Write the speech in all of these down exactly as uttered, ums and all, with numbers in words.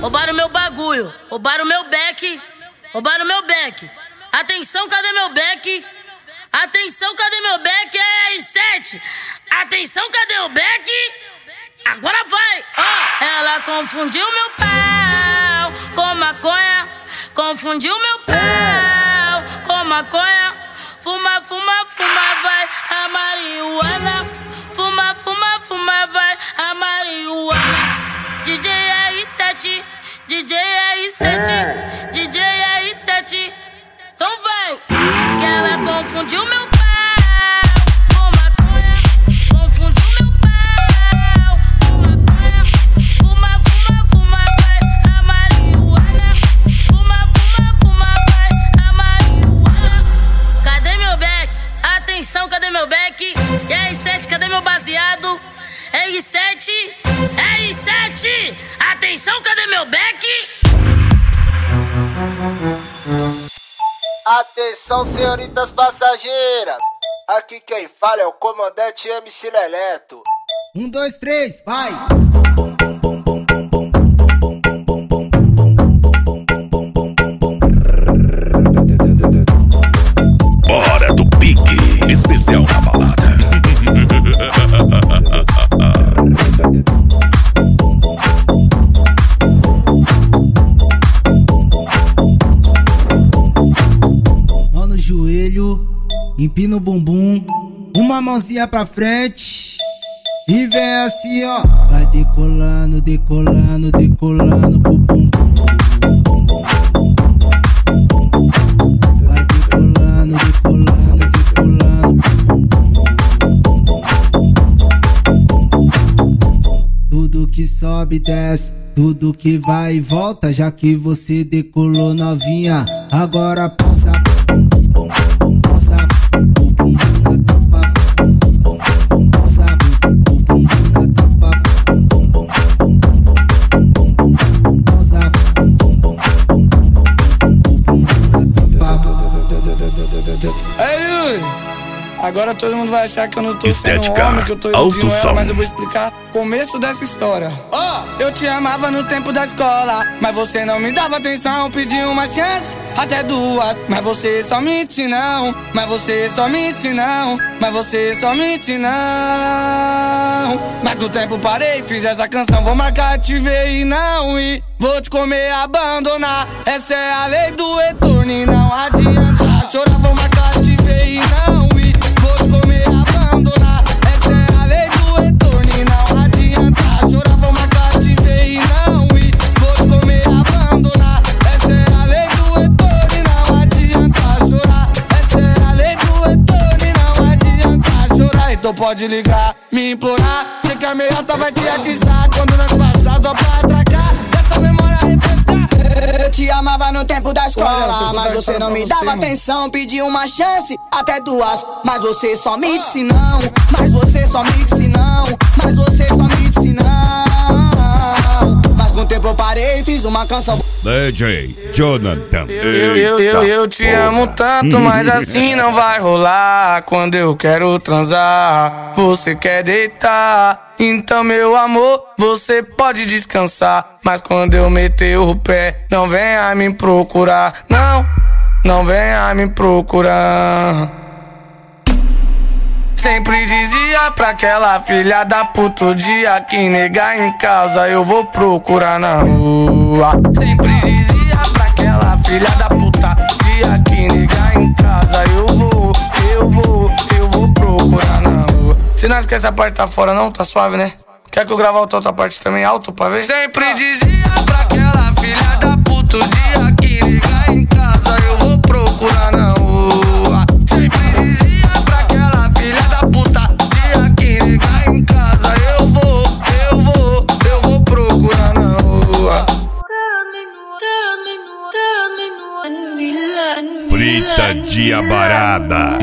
roubaram meu bagulho, roubaram meu beck, roubaram meu beck. Atenção, cadê meu beck? Atenção, cadê meu beck? É R sete. Atenção, cadê o beck? Agora vai! Oh. Ela confundiu meu pau com maconha, confundiu meu pau com maconha. Fuma, fuma, fuma, vai a marihuana. Fuma, fuma, fuma, vai a marihuana. D J R sete, D J R sete, D J R sete. Então vai! Que ela confundiu meu pau com maconha, confundiu meu pau com maconha. Fuma, fuma, fuma, vai a marihuana. Fuma, fuma, fuma, vai a marihuana. Cadê meu beck? Atenção, cadê meu beck? R sete, cadê meu baseado? R sete, R sete. Atenção, cadê meu beck? Atenção, senhoritas passageiras. Aqui quem fala é o comandante M C Leleto. Um, dois, três, vai! Bora do pique, especial na balada. Mão no joelho, empina o bumbum, uma mãozinha pra frente e vem assim, ó. Vai decolando, decolando, decolando pro bumbum. Vai decolando, decolando, decolando pro bumbum. Tudo que sobe desce, tudo que vai e volta. Já que você decolou novinha, agora pausa, pausa, o bumbum na tropa. Pausa, o bumbum na tropa. Pausa, o bumbum na tropa. Ei, Yuri! Agora todo mundo vai achar que eu não tô Estética, sendo homem, que eu tô alto iludindo ela, som. mas eu vou explicar o começo dessa história. Ó, oh, eu te amava no tempo da escola, mas você não me dava atenção, pedi uma chance, até duas, mas você só mente não, mas você só mente não, mas você só mente não. Mas com o tempo parei, fiz essa canção, vou marcar, te ver e não ir, vou te comer, abandonar, essa é a lei do retorno e não adianta chorar, vou marcar, te ver e não ir. Vou te comer, abandonar, essa é a lei do retorno e não adianta chorar, vou marcar, te ver e não ir. Vou te comer, abandonar, essa é a lei do retorno e não adianta chorar. Essa é a lei do retorno e não adianta chorar. Então pode ligar, me implorar, sei que a meiota vai te atizar quando nós passar só pra atracar, essa memória refrescar. Eu te amava no tempo da escola, mas você não me dava atenção, pedi uma chance, até duas, mas você só me disse não, mas você só me disse não, mas você só me disse não. Mas com o tempo eu parei e fiz uma canção. D J Jonathan. Eu, eu, eu, eu te amo tanto, mas assim não vai rolar. Quando eu quero transar, você quer deitar. Então, meu amor, você pode descansar, mas quando eu meter o pé, não venha me procurar. Não, não venha me procurar. Sempre dizia pra aquela filha da puta, o dia que negar em casa eu vou procurar na rua. Sempre dizia pra aquela filha da puta, dia que negar em casa eu vou, eu vou, eu vou procurar na rua. Se não esquece a parte tá fora não, tá suave, né? Quer que eu grave a outra parte também alto pra ver? Sempre dizia pra aquela filha da puta, o dia que negar em casa eu vou procurar na rua. Sempre dizia pra aquela filha da puta, dia que negar em casa eu vou, eu vou, eu vou procurar na rua. Frita diabarada.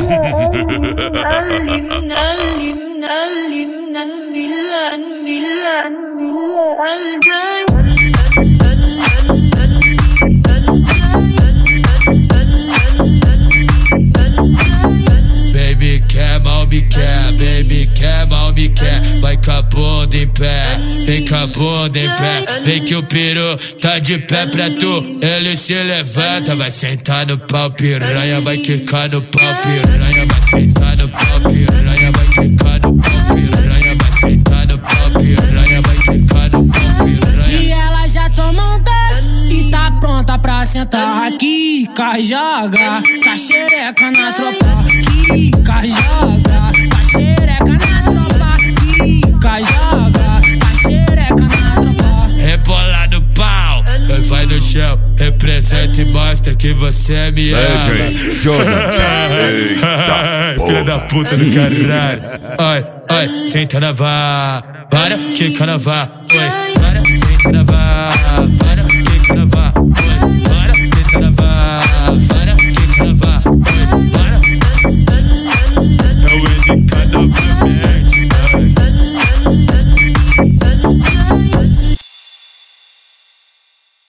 Baby quer, mal me quer, baby quer, mal me quer. Vai com a bunda em pé, vem com a bunda em pé. Vem que o peru tá de pé pra tu. Ele se levanta, vai sentar no pau piranha, vai quicar no pau piranha, vai sentar no pau piranha, vai quicar no pau piranha, vai sentar no pau piranha, vai quicar no pau piranha. E ela já tomou um das e tá pronta pra sentar aqui, joga, tá xereca na tropa aqui, joga, tá xereca na tropa aqui, joga, tá xereca na tropa. Rebola no pau, vai no chão, representa e mostra que você me ama. Filha da puta do caralho. Ai, ai, senta na vara, quica na vara, oi, vara.